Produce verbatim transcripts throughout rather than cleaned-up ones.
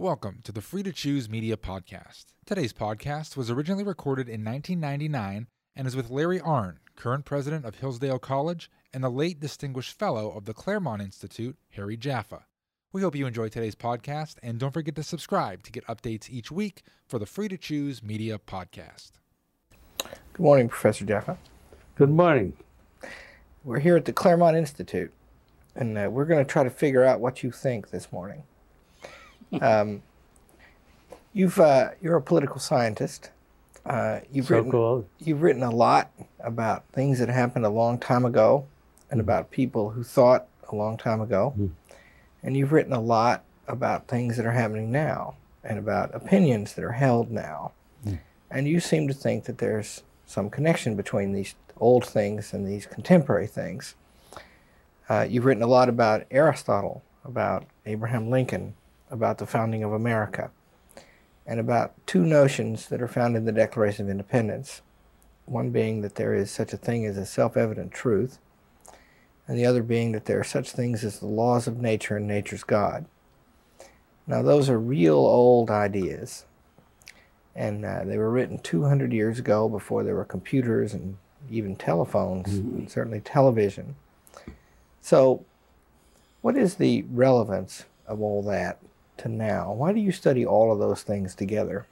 Welcome to the Free to Choose Media Podcast. Today's podcast was originally recorded in nineteen ninety-nine and is with Larry Arnn, current president of Hillsdale College, and the late Distinguished Fellow of the Claremont Institute, Harry Jaffa. We hope you enjoy today's podcast, and don't forget to subscribe to get updates each week for the Free to Choose Media Podcast. Good morning, Professor Jaffa. Good morning. We're here at the Claremont Institute, and uh, we're going to try to figure out what you think this morning. Um, you've uh, you're a political scientist. Uh, you've So written called. you've written a lot about things that happened a long time ago, and Mm. about people who thought a long time ago, Mm. and you've written a lot about things that are happening now, and about opinions that are held now. Mm. And you seem to think that there's some connection between these old things and these contemporary things. Uh, you've written a lot about Aristotle, about Abraham Lincoln, about the founding of America, and about two notions that are found in the Declaration of Independence. One being that there is such a thing as a self-evident truth, and the other being that there are such things as the laws of nature and nature's God. Now, those are real old ideas, and uh, they were written two hundred years ago before there were computers and even telephones, Mm-hmm. and certainly television. So, what is the relevance of all that to now? Why do you study all of those things together?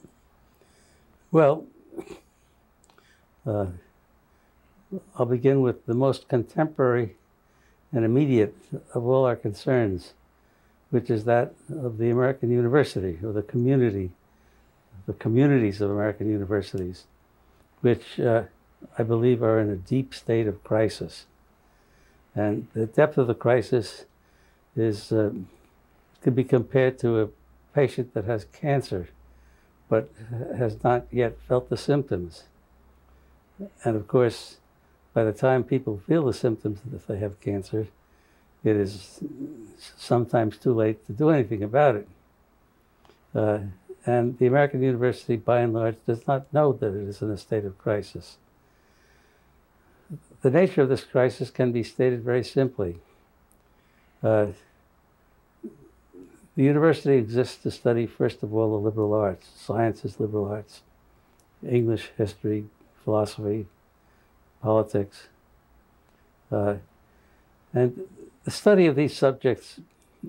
Well, uh, I'll begin with the most contemporary and immediate of all our concerns, which is that of the American university, or the community, the communities of American universities, which uh, I believe are in a deep state of crisis. And the depth of the crisis is uh, could be compared to a patient that has cancer, but has not yet felt the symptoms. And of course, by the time people feel the symptoms that they have cancer, it is sometimes too late to do anything about it. Uh, and the American university, by and large, does not know that it is in a state of crisis. The nature of this crisis can be stated very simply. Uh, The university exists to study, first of all, the liberal arts, sciences, liberal arts, English, history, philosophy, politics. Uh, and the study of these subjects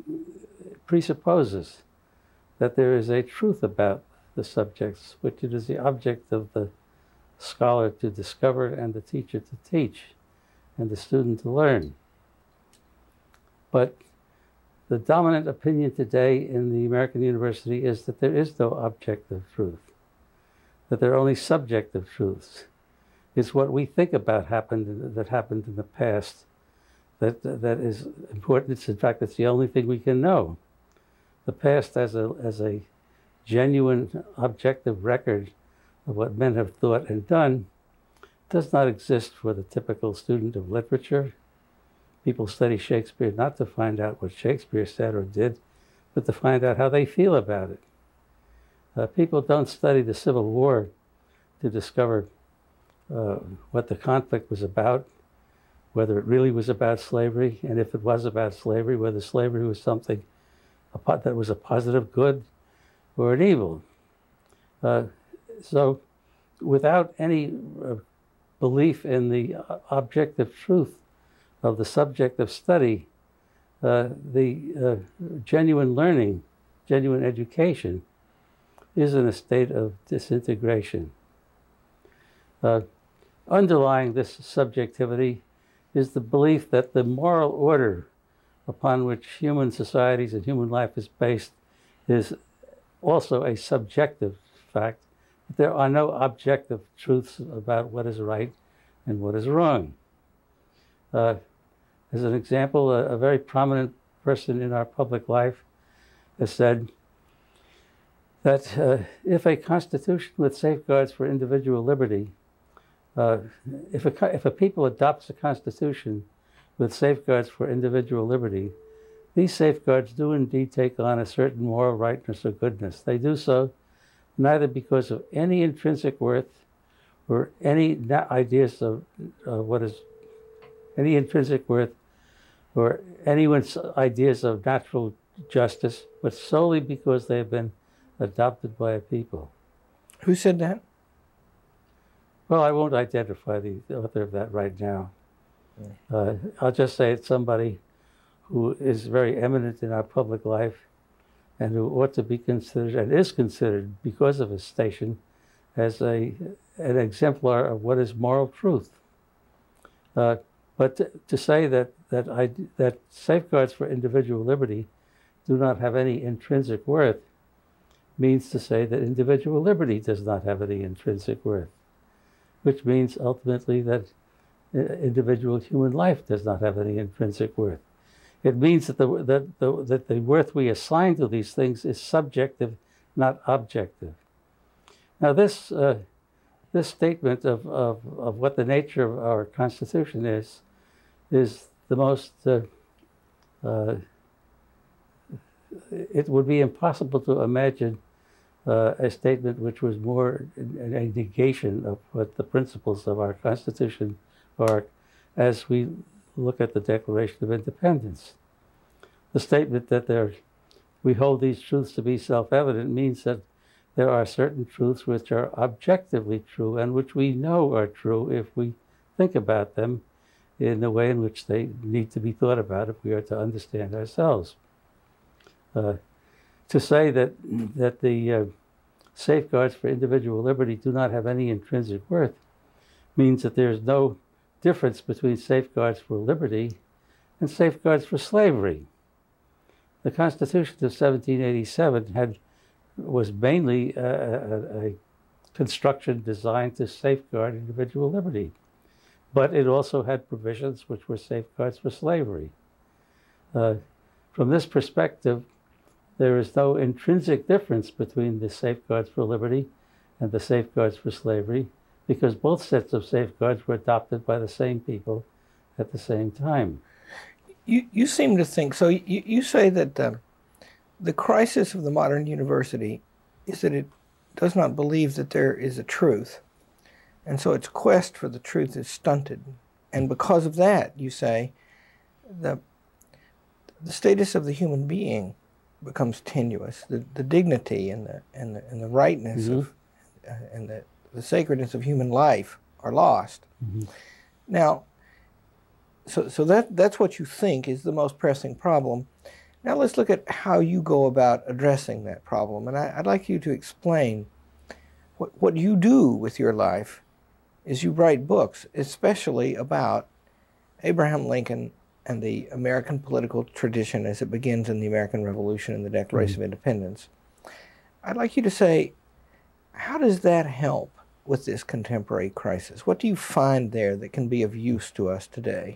presupposes that there is a truth about the subjects, which it is the object of the scholar to discover and the teacher to teach and the student to learn. But the dominant opinion today in the American university is that there is no objective truth, that there are only subjective truths. It's what we think about happened that happened in the past that that is important. It's, in fact, it's the only thing we can know. The past as a as a genuine objective record of what men have thought and done does not exist for the typical student of literature. People study Shakespeare not to find out what Shakespeare said or did, but to find out how they feel about it. Uh, people don't study the Civil War to discover uh, what the conflict was about, whether it really was about slavery, and if it was about slavery, whether slavery was something that was a positive good or an evil. Uh, so without any uh, belief in the objective truth of the subject of study, uh, the uh, genuine learning, genuine education is in a state of disintegration. Uh, underlying this subjectivity is the belief that the moral order upon which human societies and human life is based is also a subjective fact. There are no objective truths about what is right and what is wrong. Uh, as an example, a, a very prominent person in our public life has said that uh, if a constitution with safeguards for individual liberty, uh, if, a, if a people adopts a constitution with safeguards for individual liberty, these safeguards do indeed take on a certain moral rightness or goodness. They do so neither because of any intrinsic worth or any ideas of uh, what is any intrinsic worth or anyone's ideas of natural justice, but solely because they have been adopted by a people. Who said that? Well, I won't identify the author of that right now. Uh, I'll just say it's somebody who is very eminent in our public life and who ought to be considered, and is considered because of his station, as a, an exemplar of what is moral truth. Uh, but to, to say that, that, I, that safeguards for individual liberty do not have any intrinsic worth means to say that individual liberty does not have any intrinsic worth, which means ultimately that individual human life does not have any intrinsic worth. It means that the, that, the, that the worth we assign to these things is subjective, not objective. Now this, uh, this statement of, of, of what the nature of our Constitution is, is the most, uh, uh, it would be impossible to imagine uh, a statement which was more a negation of what the principles of our Constitution are as we look at the Declaration of Independence. The statement that there, we hold these truths to be self-evident means that there are certain truths which are objectively true and which we know are true if we think about them in the way in which they need to be thought about if we are to understand ourselves. Uh, to say that, that the uh, safeguards for individual liberty do not have any intrinsic worth means that there is no difference between safeguards for liberty and safeguards for slavery. The Constitution of seventeen eighty-seven had, was mainly a, a, a construction designed to safeguard individual liberty, but it also had provisions which were safeguards for slavery. Uh, from this perspective, there is no intrinsic difference between the safeguards for liberty and the safeguards for slavery, because both sets of safeguards were adopted by the same people at the same time. You, you seem to think, so you, you say that um, the crisis of the modern university is that it does not believe that there is a truth. And so its quest for the truth is stunted. And because of that, you say, the, the status of the human being becomes tenuous. The, the dignity and the, and the, and the rightness mm-hmm. of, uh, and the, the sacredness of human life are lost. Mm-hmm. Now, so, so that, that's what you think is the most pressing problem. Now let's look at how you go about addressing that problem. And I, I'd like you to explain what, what you do with your life is you write books, especially about Abraham Lincoln and the American political tradition as it begins in the American Revolution and the Declaration mm-hmm. of Independence. I'd like you to say, how does that help with this contemporary crisis? What do you find there that can be of use to us today?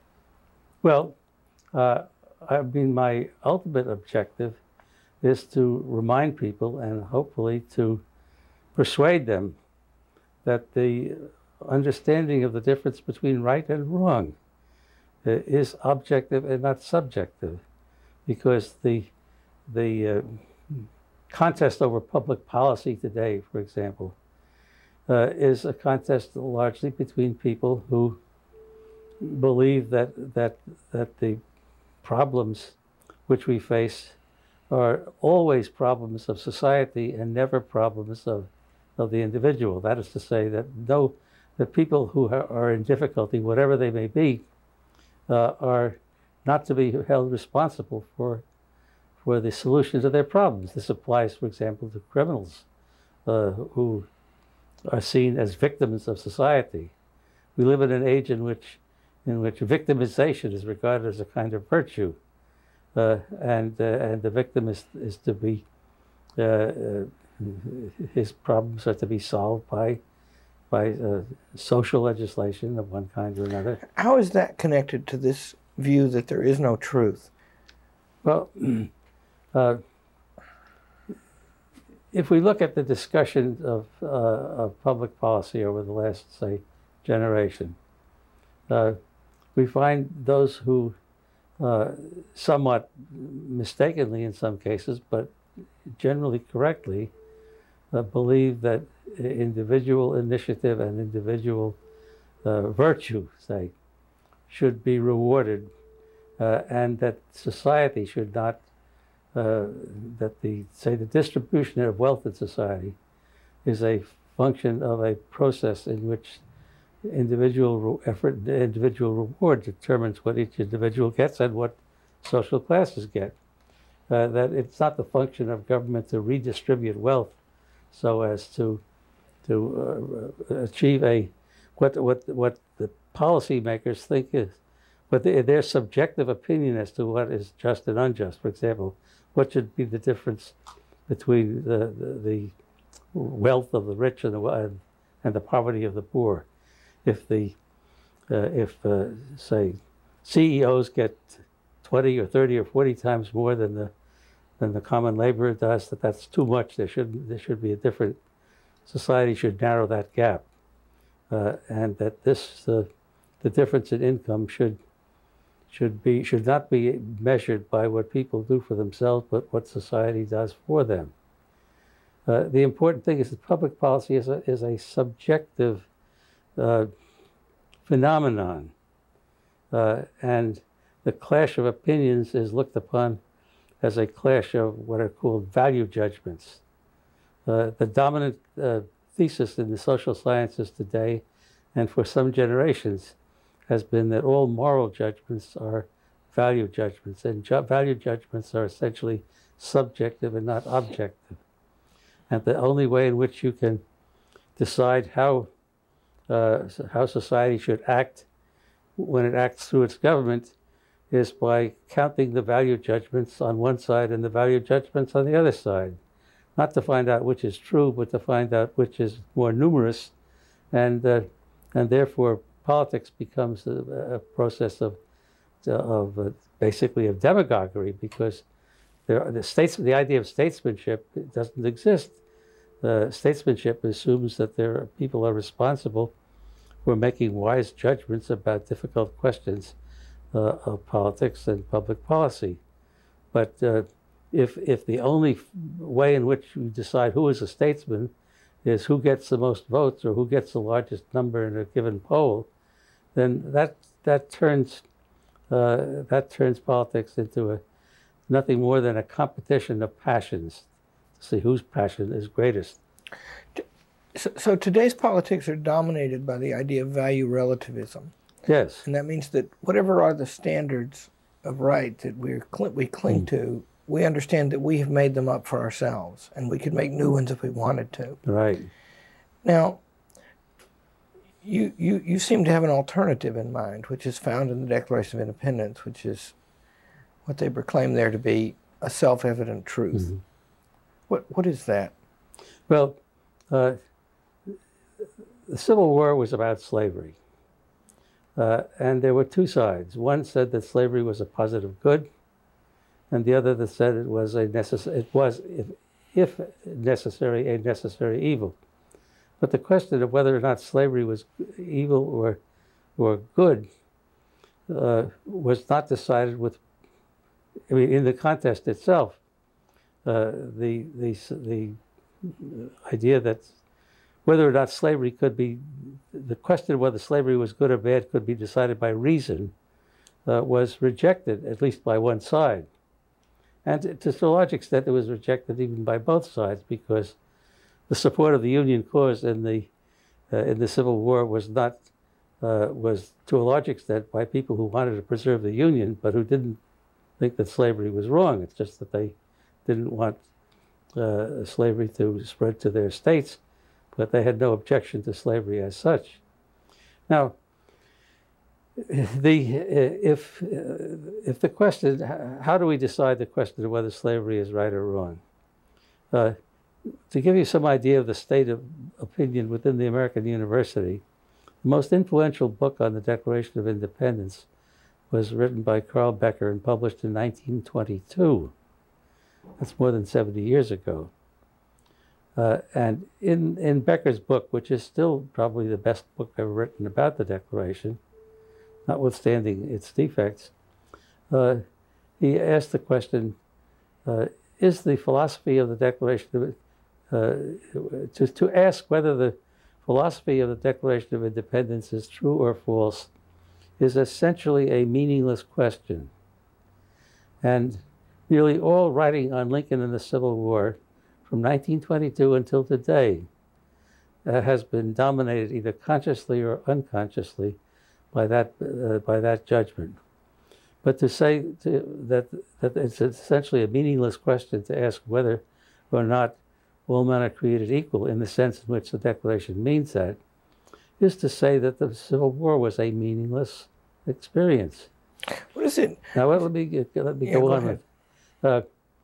Well, uh, I mean, my ultimate objective is to remind people and hopefully to persuade them that the understanding of the difference between right and wrong uh, is objective and not subjective, because the, the uh, contest over public policy today, for example, uh, is a contest largely between people who believe that, that, that the problems which we face are always problems of society and never problems of, of the individual. That is to say that no, that people who are in difficulty, whatever they may be, uh, are not to be held responsible for, for the solution to their problems. This applies, for example, to criminals uh, who are seen as victims of society. We live in an age in which in which victimization is regarded as a kind of virtue, uh, and uh, and the victim is is to be uh, uh, his problems are to be solved by by uh, social legislation of one kind or another. How is that connected to this view that there is no truth? Well, uh, if we look at the discussion of uh, of public policy over the last, say, generation, uh, we find those who, uh, somewhat mistakenly in some cases, but generally correctly, uh, believe that individual initiative and individual uh, virtue, say, should be rewarded, uh, and that society should not uh, that the, say, the distribution of wealth in society is a function of a process in which individual effort, individual reward determines what each individual gets and what social classes get. Uh, that it's not the function of government to redistribute wealth so as to to uh, achieve a what what what the policymakers think is what the, their subjective opinion as to what is just and unjust. For example, what should be the difference between the the, the wealth of the rich and the and, and the poverty of the poor? If the uh, if uh, say C E Os get twenty or thirty or forty times more than the than the common laborer does, that that's too much. There should there should be a different society should narrow that gap, uh, and that this uh, the difference in income should should be should not be measured by what people do for themselves, but what society does for them. Uh, the important thing is that public policy is a is a subjective uh, phenomenon, uh, and the clash of opinions is looked upon as a clash of what are called value judgments. Uh, the dominant uh, thesis in the social sciences today, and for some generations, has been that all moral judgments are value judgments, and ju value judgments are essentially subjective and not objective. And the only way in which you can decide how uh, how society should act when it acts through its government is by counting the value judgments on one side and the value judgments on the other side. Not to find out which is true, but to find out which is more numerous, and uh, and therefore politics becomes a, a process of of uh, basically of demagoguery, because there are the states the idea of statesmanship doesn't exist. Uh, statesmanship assumes that there are people are responsible for making wise judgments about difficult questions uh, of politics and public policy. But uh, if if the only way in which you decide who is a statesman is who gets the most votes or who gets the largest number in a given poll, then that that turns uh, that turns politics into a nothing more than a competition of passions to see whose passion is greatest. So, so today's politics are dominated by the idea of value relativism. Yes. And that means that whatever are the standards of right that we're cl we cling mm. to, we understand that we have made them up for ourselves, and we could make new ones if we wanted to. Right. Now, you, you, you seem to have an alternative in mind, which is found in the Declaration of Independence, which is what they proclaim there to be a self-evident truth. Mm-hmm. What, what is that? Well, uh, the Civil War was about slavery. Uh, and there were two sides. One said that slavery was a positive good, and the other that said it was a necessary, it was, if, if necessary, a necessary evil. But the question of whether or not slavery was evil or, or good uh, was not decided with, I mean, in the contest itself. Uh, the, the, the idea that whether or not slavery could be, the question of whether slavery was good or bad could be decided by reason uh, was rejected, at least by one side. And to, to a large extent, it was rejected even by both sides, because the support of the Union cause in the, uh, in the Civil War was not, uh, was to a large extent by people who wanted to preserve the Union, but who didn't think that slavery was wrong. It's just that they didn't want uh, slavery to spread to their states, but they had no objection to slavery as such. Now, the if if the question, how do we decide the question of whether slavery is right or wrong? Uh, to give you some idea of the state of opinion within the American university, the most influential book on the Declaration of Independence was written by Carl Becker and published in nineteen twenty-two. That's more than seventy years ago. Uh, and in, in Becker's book, which is still probably the best book ever written about the Declaration, notwithstanding its defects, uh, he asked the question, uh, is the philosophy of the Declaration, uh, to, to ask whether the philosophy of the Declaration of Independence is true or false is essentially a meaningless question. And Nearly all writing on Lincoln and the Civil War from nineteen twenty-two until today uh, has been dominated either consciously or unconsciously by that, uh, by that judgment. But to say to, that, that it's essentially a meaningless question to ask whether or not all men are created equal in the sense in which the Declaration means that, is to say that the Civil War was a meaningless experience. What is it? Now, let me, let me Yeah, go, go on with uh,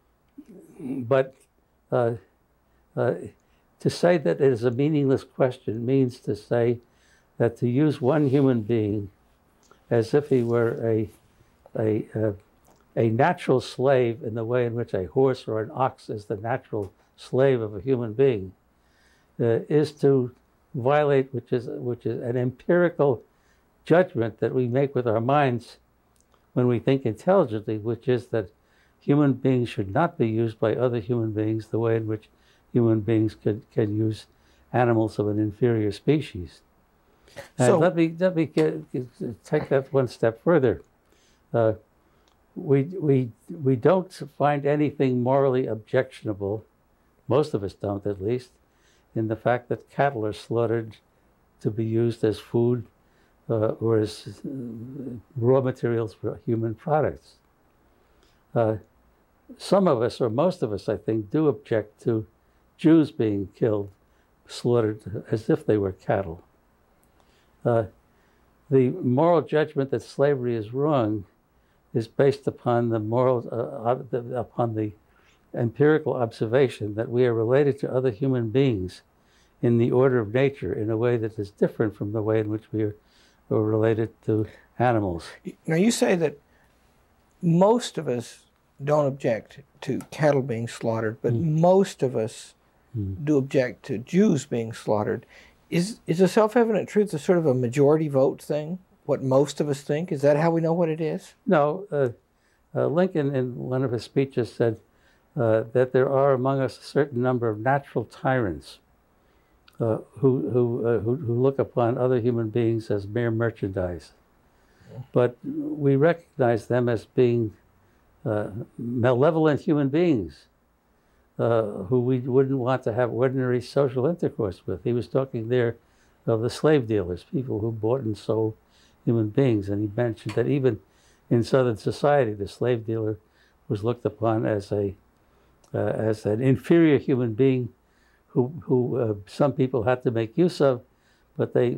But uh, uh, to say that it is a meaningless question means to say that to use one human being as if he were a, a, uh, a natural slave in the way in which a horse or an ox is the natural slave of a human being uh, is to violate, which is, which is an empirical judgment that we make with our minds when we think intelligently, which is that human beings should not be used by other human beings the way in which human beings could, can use animals of an inferior species. And So, let me, let me get, get, take that one step further. Uh, we, we, we don't find anything morally objectionable, most of us don't at least, in the fact that cattle are slaughtered to be used as food uh, or as uh, raw materials for human products. Uh, some of us, or most of us, I think, do object to Jews being killed, slaughtered as if they were cattle. Uh, the moral judgment that slavery is wrong is based upon the moral, uh, the, upon the empirical observation that we are related to other human beings in the order of nature in a way that is different from the way in which we are, are related to animals. now you say that most of us don't object to cattle being slaughtered, but Mm. most of us Mm. do object to Jews being slaughtered. Is is a self-evident truth a sort of a majority vote thing? What most of us think? Is that how we know what it is? No, uh, uh, Lincoln in one of his speeches said uh, that there are among us a certain number of natural tyrants uh, who, who, uh, who, who look upon other human beings as mere merchandise. But we recognize them as being uh, malevolent human beings uh, who we wouldn't want to have ordinary social intercourse with. He was talking there of the slave dealers, people who bought and sold human beings. And he mentioned that even in Southern society, the slave dealer was looked upon as a uh, as an inferior human being who, who uh, some people had to make use of, but they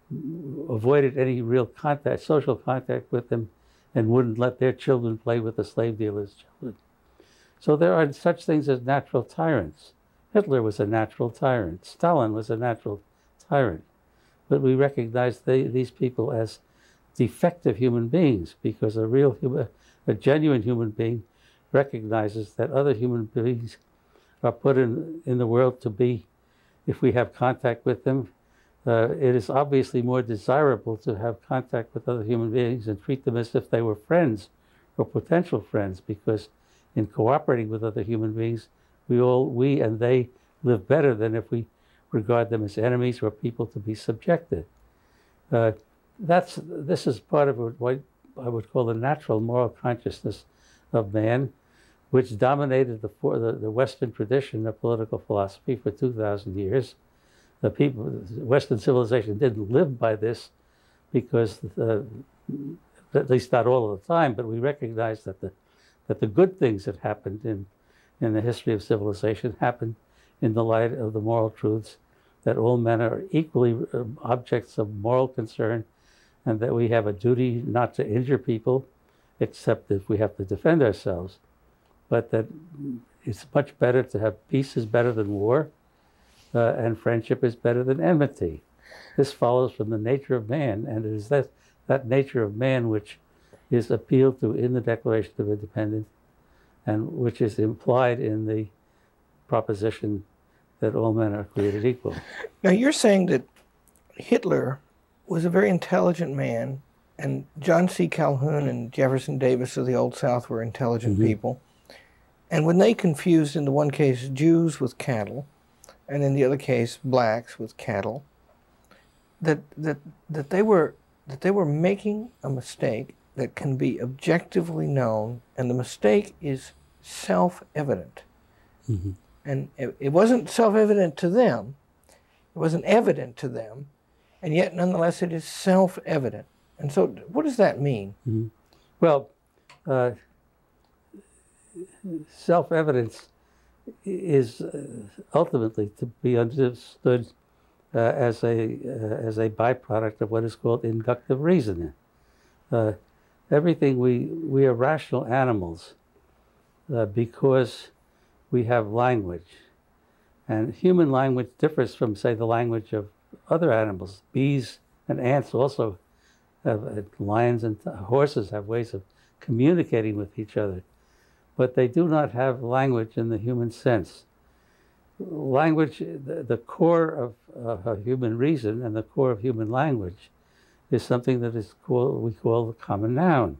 avoided any real contact, social contact with them, and wouldn't let their children play with the slave dealers' children. So there are such things as natural tyrants. Hitler was a natural tyrant. Stalin was a natural tyrant. But we recognize they, these people as defective human beings, because a real human, a genuine human being recognizes that other human beings are put in, in the world to be, if we have contact with them, uh, it is obviously more desirable to have contact with other human beings and treat them as if they were friends or potential friends, because in cooperating with other human beings, we all, we and they live better than if we regard them as enemies or people to be subjected. Uh, that's, this is part of what I would call the natural moral consciousness of man, which dominated the, the, the Western tradition of political philosophy for two thousand years. The people, Western civilization didn't live by this because, uh, at least not all of the time, but we recognize that the, that the good things that happened in, in the history of civilization happened in the light of the moral truths that all men are equally objects of moral concern, and that we have a duty not to injure people, except if we have to defend ourselves. But that it's much better to have peace is better than war, uh, and friendship is better than enmity. This follows from the nature of man, and it is that, that nature of man which is appealed to in the Declaration of Independence, and which is implied in the proposition that all men are created equal. Now you're saying that Hitler was a very intelligent man, and John C. Calhoun and Jefferson Davis of the Old South were intelligent Mm-hmm. people. And when they confused, in the one case, Jews with cattle, and in the other case, blacks with cattle, that that that they were that they were making a mistake that can be objectively known, and the mistake is self-evident. Mm-hmm. And it, it wasn't self-evident to them. It wasn't evident to them. And yet, nonetheless, it is self-evident. And so what does that mean? Mm-hmm. Well, uh, self-evidence is uh, ultimately to be understood uh, as a uh, as a byproduct of what is called inductive reasoning. Uh, everything we we are rational animals uh, because we have language, and human language differs from, say, the language of other animals. Bees and ants also have, uh, lions and horses have ways of communicating with each other, but they do not have language in the human sense. Language, the, the core of uh, human reason and the core of human language is something that is called, we call the common noun.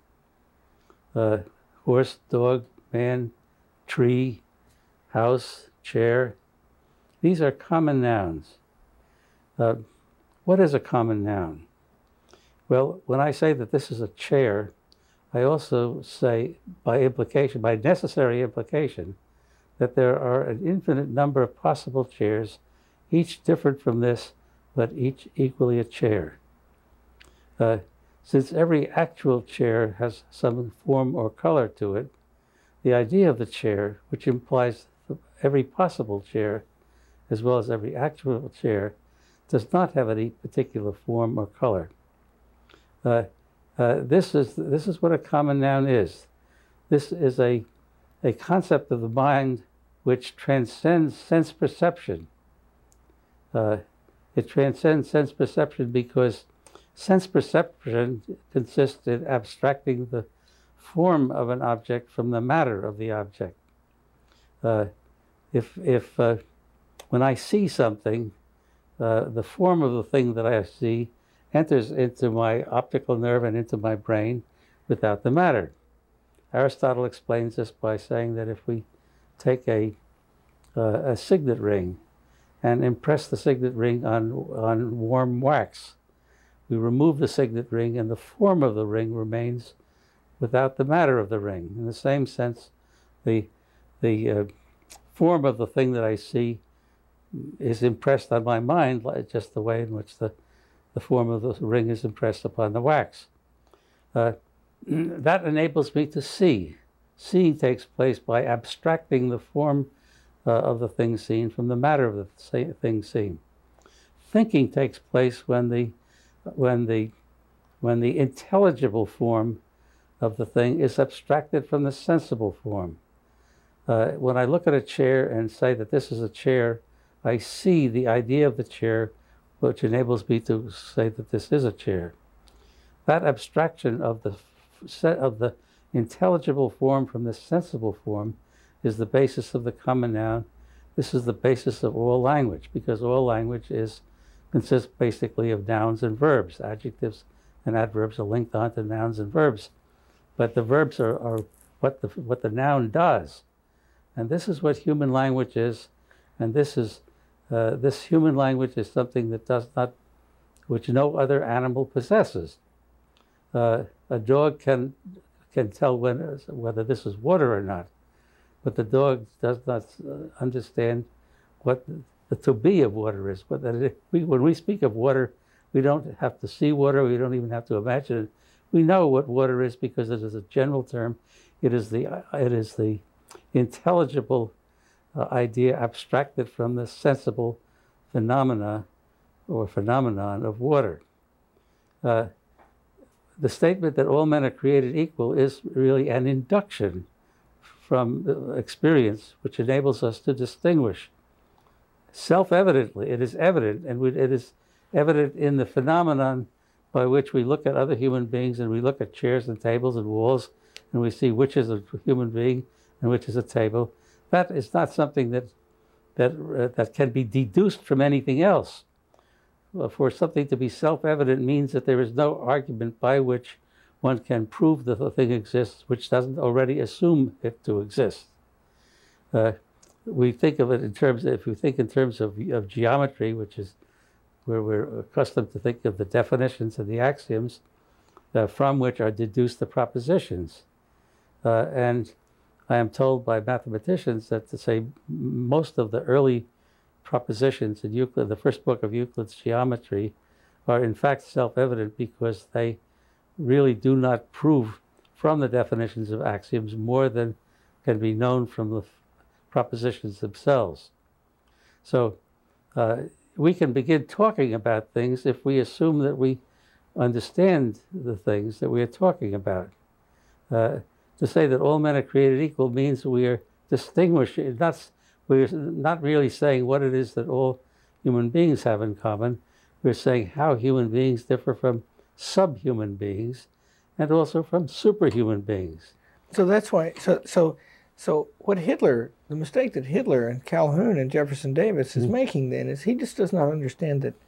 Uh, horse, dog, man, tree, house, chair. These are common nouns. Uh, what is a common noun? Well, when I say that this is a chair, I also say, by implication, by necessary implication, that there are an infinite number of possible chairs, each different from this, but each equally a chair. Uh, since every actual chair has some form or color to it, the idea of the chair, which implies every possible chair, as well as every actual chair, does not have any particular form or color. Uh, uh, this is this is what a common noun is. This is a a concept of the mind which transcends sense perception. Uh, it transcends sense perception because sense perception consists in abstracting the form of an object from the matter of the object. Uh, if if uh, when I see something, uh, the form of the thing that I see enters into my optical nerve and into my brain without the matter. Aristotle explains this by saying that if we take a uh, a signet ring and impress the signet ring on on warm wax, we remove the signet ring and the form of the ring remains without the matter of the ring. In the same sense, the the uh, form of the thing that I see is impressed on my mind, like just the way in which the, the form of the ring is impressed upon the wax. Uh, that enables me to see. Seeing takes place by abstracting the form uh, of the thing seen from the matter of the thing seen. Thinking takes place when the when the when the intelligible form of the thing is abstracted from the sensible form. Uh, when I look at a chair and say that this is a chair, I see the idea of the chair, which enables me to say that this is a chair. That abstraction of the set of the intelligible form from the sensible form is the basis of the common noun. This is the basis of all language, because all language is consists basically of nouns and verbs. Adjectives and adverbs are linked onto nouns and verbs, but the verbs are, are what the what the noun does, and this is what human language is, and this is uh, this human language is something that does not, which no other animal possesses. Uh, a dog can can tell when, whether this is water or not, but the dog does not understand what the to be of water is. But that it, we, when we speak of water, we don't have to see water. We don't even have to imagine it. We know what water is because it is a general term. It is the it is the intelligible uh, idea abstracted from the sensible phenomena or phenomenon of water. Uh, the statement that all men are created equal is really an induction from experience, which enables us to distinguish. Self-evidently, it is evident, and it is evident in the phenomenon by which we look at other human beings, and we look at chairs and tables and walls, and we see which is a human being and which is a table. That is not something that that uh, that can be deduced from anything else. Well, for something to be self-evident means that there is no argument by which one can prove that the thing exists, which doesn't already assume it to exist. Uh, we think of it in terms, if we think in terms of, of geometry, which is where we're accustomed to think of the definitions and the axioms uh, from which are deduced the propositions. Uh, and I am told by mathematicians that to say most of the early propositions in Euclid, the first book of Euclid's geometry, are in fact self-evident because they really do not prove from the definitions of axioms more than can be known from the propositions themselves. So uh, we can begin talking about things if we assume that we understand the things that we are talking about. Uh, to say that all men are created equal means we are distinguishing, not, we're not really saying what it is that all human beings have in common. We're saying how human beings differ from subhuman beings and also from superhuman beings. So that's why, so, so, so what Hitler, the mistake that Hitler and Calhoun and Jefferson Davis is mm. making then is he just does not understand that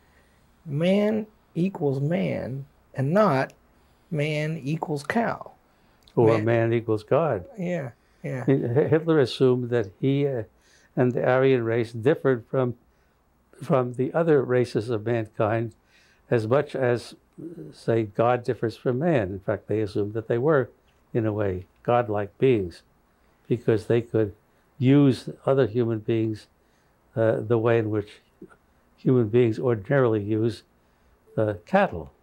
man equals man and not man equals cow. Or man, man equals God. Yeah, yeah. Hitler assumed that he uh, and the Aryan race differed from, from the other races of mankind as much as, say, God differs from man. In fact, they assumed that they were, in a way, godlike beings because they could use other human beings uh, the way in which human beings ordinarily use uh, cattle.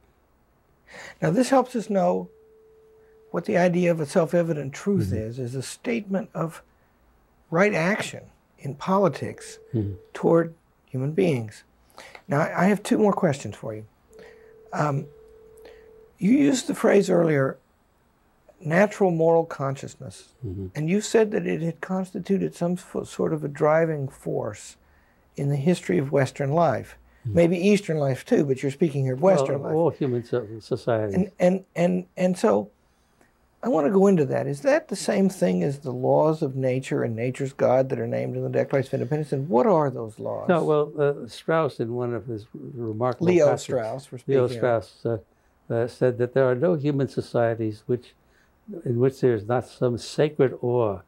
Now, this helps us know what the idea of a self-evident truth mm-hmm. is, is a statement of right action in politics mm-hmm. toward human beings. Now, I have two more questions for you. Um, you used the phrase earlier, natural moral consciousness, mm-hmm. and you said that it had constituted some sort of a driving force in the history of Western life. Mm-hmm. Maybe Eastern life too, but you're speaking here of Western well, life. All human societies. And, and, and, and so I want to go into that. Is that the same thing as the laws of nature and nature's God that are named in the Declaration of Independence? And what are those laws? No, well, uh, Strauss, in one of his remarkable Leo passages, Strauss, for speaking Leo Strauss uh, uh, said that there are no human societies which, in which there is not some sacred awe,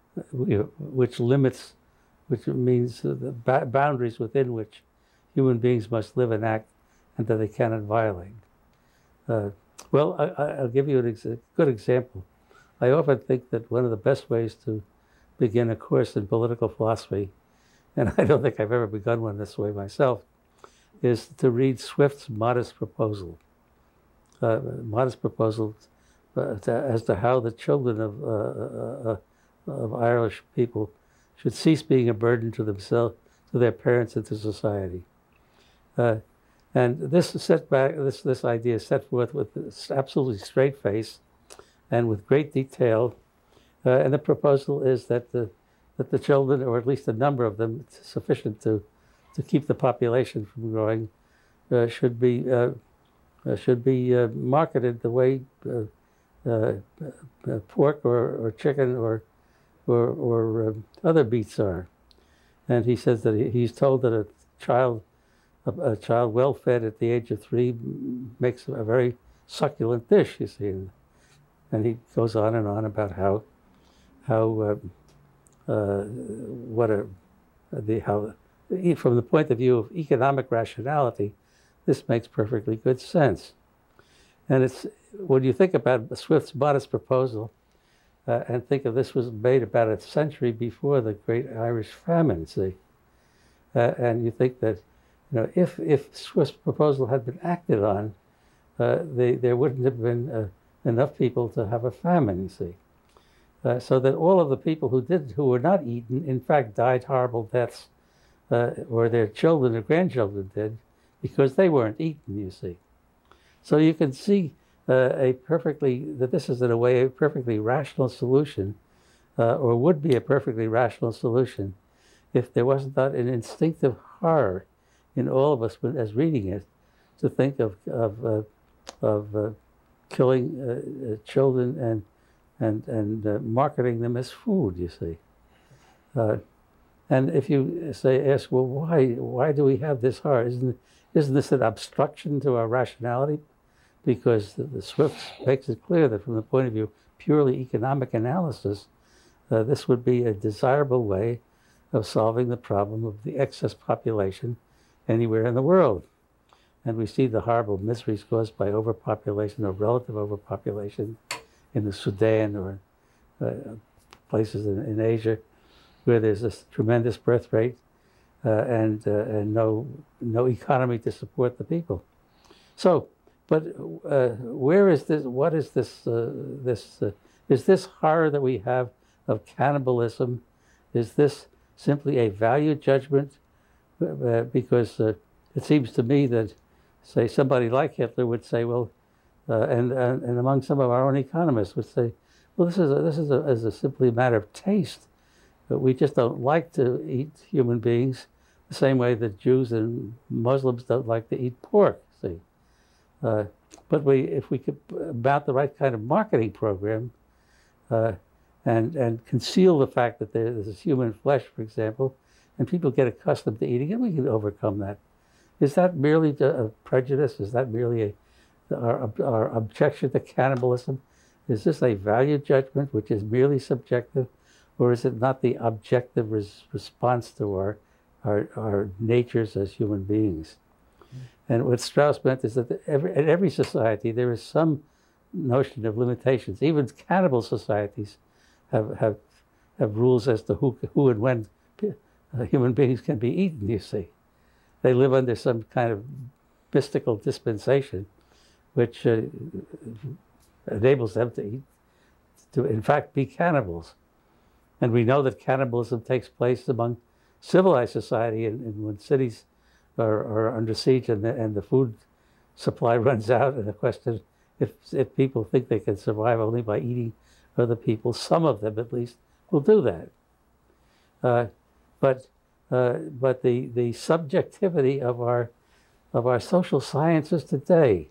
which limits, which means the ba boundaries within which human beings must live and act, and that they cannot violate. Uh, Well, I, I'll give you a ex good example. I often think that one of the best ways to begin a course in political philosophy, and I don't think I've ever begun one this way myself, is to read Swift's Modest Proposal. Uh, modest Proposal uh, to, as to how the children of, uh, uh, of Irish people should cease being a burden to themselves, to their parents, and to society. Uh, And this setback, this this idea is set forth with this absolutely straight face, and with great detail. Uh, and the proposal is that the that the children, or at least a number of them, sufficient to to keep the population from growing, uh, should be uh, uh, should be uh, marketed the way uh, uh, uh, pork or, or chicken or or, or uh, other meats are. And he says that he, he's told that a child. A, a child well fed at the age of three makes a very succulent dish, you see. And, and he goes on and on about how, how, uh, uh, what a, the, how, from the point of view of economic rationality, this makes perfectly good sense. And it's, when you think about Swift's Modest Proposal, uh, and think of this was made about a century before the Great Irish Famine, see. Uh, and you think that, you know, if, if Swift's proposal had been acted on, uh, they, there wouldn't have been uh, enough people to have a famine, you see. Uh, so that all of the people who did, who were not eaten, in fact died horrible deaths, uh, or their children or grandchildren did, because they weren't eaten, you see. So you can see uh, a perfectly, that this is in a way a perfectly rational solution, uh, or would be a perfectly rational solution, if there was not an instinctive horror in all of us as reading it, to think of of uh, of uh, killing uh, uh, children and and and uh, marketing them as food. You see, uh, and if you say, ask, well, why why do we have this horror? Isn't isn't this an obstruction to our rationality? Because the, the Swift makes it clear that from the point of view of purely economic analysis, uh, this would be a desirable way of solving the problem of the excess population anywhere in the world. And we see the horrible miseries caused by overpopulation or relative overpopulation in the Sudan or uh, places in, in Asia where there's a tremendous birth rate uh, and uh, and no no economy to support the people. So, but uh, where is this? What is this? Uh, this uh, is this horror that we have of cannibalism? Is this simply a value judgment? Uh, because uh, it seems to me that, say, somebody like Hitler would say, well, uh, and, and and among some of our own economists would say, well, this is a, this is a, is a simply a matter of taste. But we just don't like to eat human beings the same way that Jews and Muslims don't like to eat pork. See, uh, but we if we could mount the right kind of marketing program, uh, and and conceal the fact that there is human flesh, for example, and people get accustomed to eating it, we can overcome that. Is that merely a prejudice? Is that merely a, our, our objection to cannibalism? Is this a value judgment which is merely subjective, or is it not the objective res response to our, our, our natures as human beings? Mm-hmm. And what Strauss meant is that every, in every society there is some notion of limitations. Even cannibal societies have, have, have rules as to who, who and when Uh, human beings can be eaten, you see. They live under some kind of mystical dispensation which uh, enables them to eat, to in fact be cannibals. And we know that cannibalism takes place among civilized society, and, and when cities are, are under siege and the, and the food supply runs out, and the question, if, if people think they can survive only by eating other people, some of them at least will do that. Uh, But uh, but the the subjectivity of our of our social sciences today,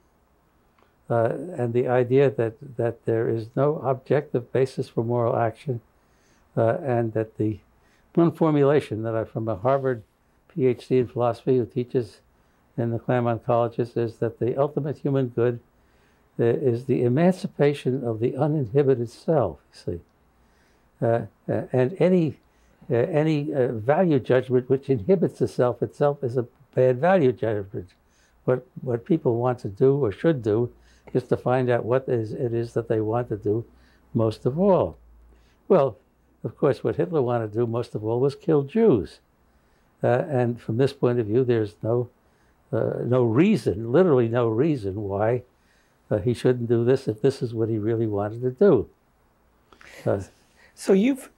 uh, and the idea that that there is no objective basis for moral action, uh, and that the one formulation that I from a Harvard PhD in philosophy who teaches in the Claremont colleges is that the ultimate human good uh, is the emancipation of the uninhibited self. You see, uh, uh, and any Uh, any uh, value judgment which inhibits the self itself is a bad value judgment. What what people want to do or should do is to find out what is, it is that they want to do most of all. Well, of course, what Hitler wanted to do most of all was kill Jews. Uh, and from this point of view, there's no, uh, no reason, literally no reason why uh, he shouldn't do this if this is what he really wanted to do. Uh, so you've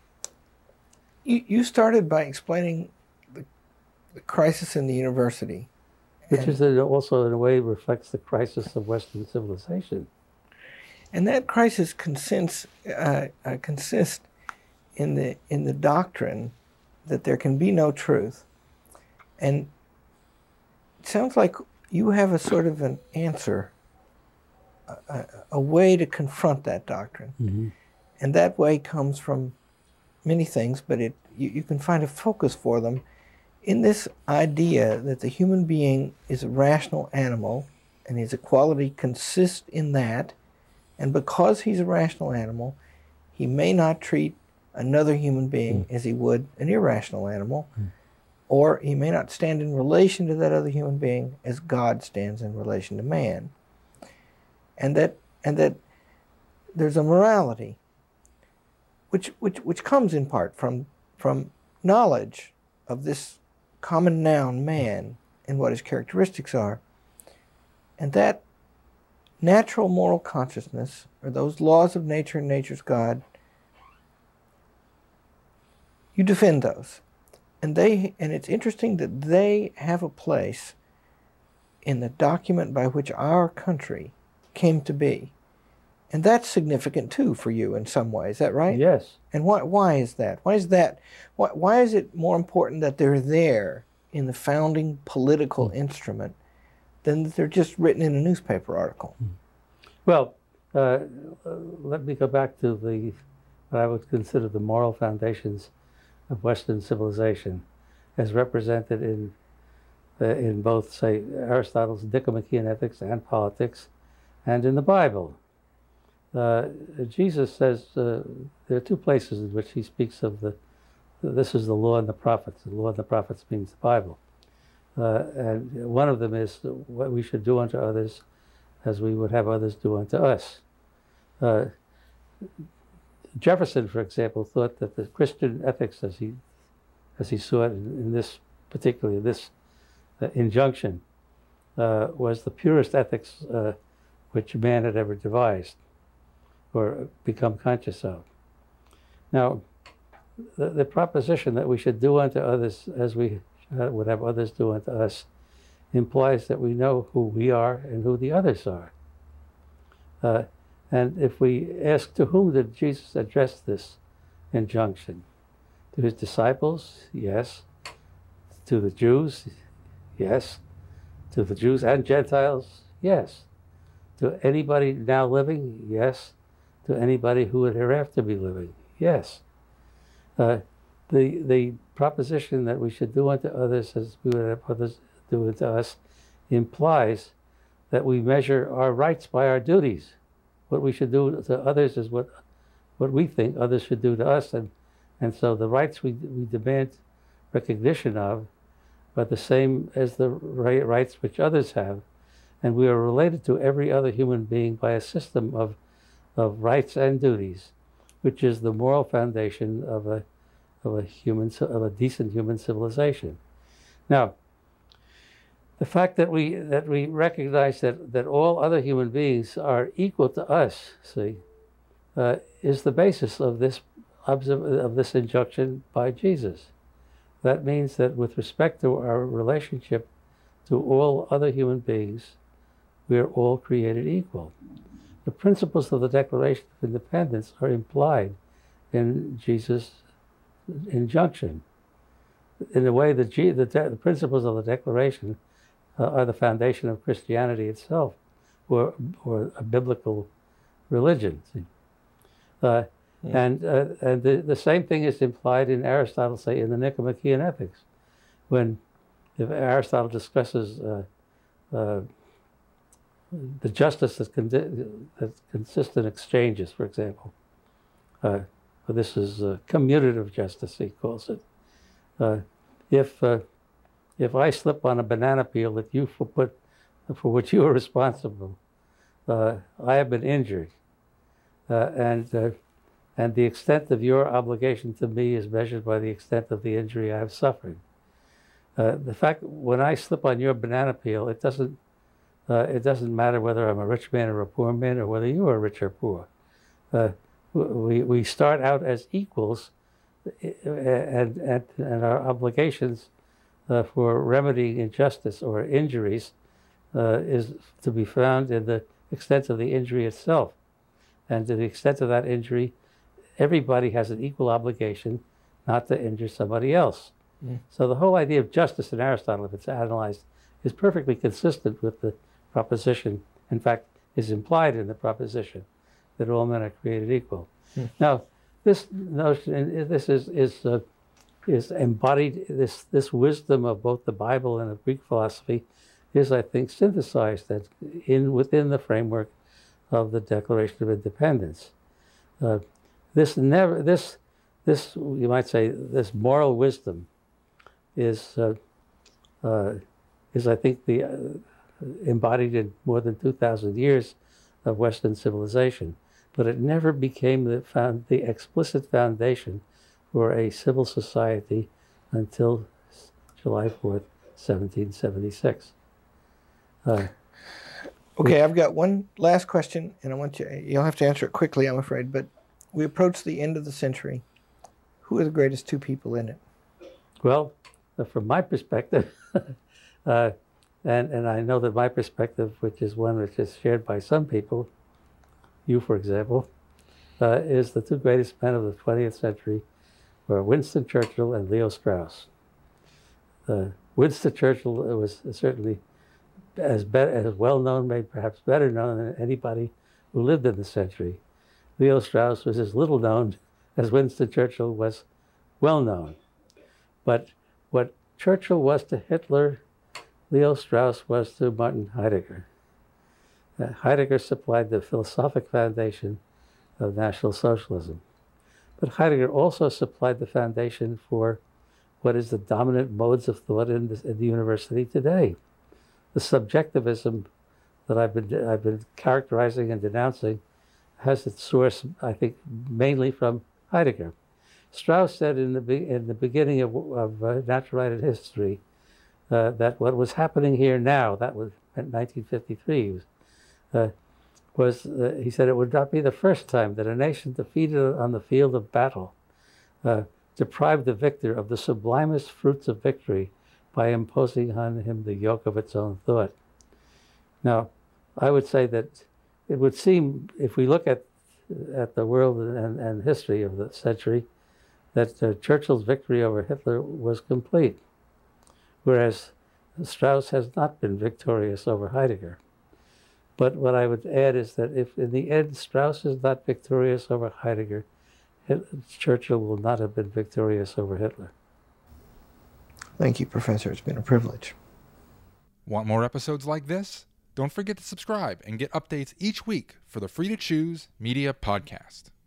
You, you started by explaining the, the crisis in the university. Which is a, also, in a way, reflects the crisis of Western civilization. And that crisis consists, uh, uh, consists in, the, in the doctrine that there can be no truth. And it sounds like you have a sort of an answer, a, a way to confront that doctrine. Mm-hmm. And that way comes from many things, but it you, you can find a focus for them in this idea that the human being is a rational animal, and his equality consists in that, and because he's a rational animal, he may not treat another human being mm. as he would an irrational animal, mm. or he may not stand in relation to that other human being as God stands in relation to man. And that and that there's a morality Which, which, which comes in part from, from knowledge of this common noun, man, and what his characteristics are. And that natural moral consciousness, or those laws of nature and nature's God, you defend those. And, they, and it's interesting that they have a place in the document by which our country came to be. And that's significant too for you in some way. Is that right? Yes. And why? Why is that? Why is that? Why? Why is it more important that they're there in the founding political mm. instrument than that they're just written in a newspaper article? Mm. Well, uh, let me go back to the what I would consider the moral foundations of Western civilization, as represented in uh, in both, say, Aristotle's Nicomachean Ethics and Politics, and in the Bible. Uh, Jesus says uh, there are two places in which he speaks of the, this is the law and the prophets. The law and the prophets means the Bible. Uh, and one of them is what we should do unto others as we would have others do unto us. Uh, Jefferson, for example, thought that the Christian ethics, as he, as he saw it in, in this, particularly this uh, injunction, uh, was the purest ethics uh, which man had ever devised or become conscious of. Now, the, the proposition that we should do unto others as we uh, would have others do unto us implies that we know who we are and who the others are. Uh, and if we ask, to whom did Jesus address this injunction? To his disciples? Yes. To the Jews? Yes. To the Jews and Gentiles? Yes. To anybody now living? Yes. To anybody who would hereafter be living? Yes. Uh, the, the proposition that we should do unto others as we would have others do unto us implies that we measure our rights by our duties. What we should do to others is what, what we think others should do to us. And, and so the rights we, we demand recognition of are the same as the right, rights which others have. And we are related to every other human being by a system of, of rights and duties, which is the moral foundation of a, of a human, of a decent human civilization. Now, the fact that we that we recognize that that all other human beings are equal to us, see, uh, is the basis of this of this injunction by Jesus. That means that with respect to our relationship to all other human beings, we are all created equal. The principles of the Declaration of Independence are implied in Jesus' injunction. In a way, the, G, the, the principles of the Declaration uh, are the foundation of Christianity itself, or, or a biblical religion. Uh, yeah. And, uh, and the, the same thing is implied in Aristotle, say, in the Nicomachean Ethics, when if Aristotle discusses uh, uh, the justice that, con that consists in exchanges, for example. Uh, this is uh, commutative justice, he calls it. Uh, if uh, if I slip on a banana peel that you for put for which you are responsible, uh, I have been injured, uh, and uh, and the extent of your obligation to me is measured by the extent of the injury I have suffered. Uh, the fact when I slip on your banana peel, it doesn't. Uh, it doesn't matter whether I'm a rich man or a poor man, or whether you are rich or poor. Uh, we, we start out as equals, and, and, and our obligations uh, for remedying injustice or injuries uh, is to be found in the extent of the injury itself. And to the extent of that injury, everybody has an equal obligation not to injure somebody else. Mm. So the whole idea of justice in Aristotle, if it's analyzed, is perfectly consistent with the proposition, in fact, is implied in the proposition that all men are created equal. Hmm. Now, this notion, this is is uh, is embodied. This this wisdom of both the Bible and of Greek philosophy is, I think, synthesized that in within the framework of the Declaration of Independence. Uh, this never this this you might say this moral wisdom is uh, uh, is I think the uh, embodied in more than two thousand years of Western civilization, but it never became the, found, the explicit foundation for a civil society until July fourth, seventeen seventy-six. Uh, okay, I've got one last question, and I want you, you'll have to answer it quickly, I'm afraid, but we approach the end of the century. Who are the greatest two people in it? Well, uh, from my perspective, uh, And, and I know that my perspective, which is one which is shared by some people, you for example, uh, is the two greatest men of the twentieth century were Winston Churchill and Leo Strauss. Uh, Winston Churchill was certainly as, as well known, maybe perhaps better known than anybody who lived in the century. Leo Strauss was as little known as Winston Churchill was well known. But what Churchill was to Hitler, Leo Strauss was to Martin Heidegger. Uh, Heidegger supplied the philosophic foundation of National Socialism. But Heidegger also supplied the foundation for what is the dominant modes of thought in, this, in the university today. The subjectivism that I've been, I've been characterizing and denouncing has its source, I think, mainly from Heidegger. Strauss said in the, be in the beginning of, of uh, Natural Right and History uh, that what was happening here now, that was in nineteen fifty-three, was, uh, was uh, he said it would not be the first time that a nation defeated on the field of battle uh, deprived the victor of the sublimest fruits of victory by imposing on him the yoke of its own thought. Now, I would say that it would seem, if we look at at the world and, and history of the century, that uh, Churchill's victory over Hitler was complete, whereas Strauss has not been victorious over Heidegger. But what I would add is that if in the end Strauss is not victorious over Heidegger, Churchill will not have been victorious over Hitler. Thank you, Professor. It's been a privilege. Want more episodes like this? Don't forget to subscribe and get updates each week for the Free to Choose Media Podcast.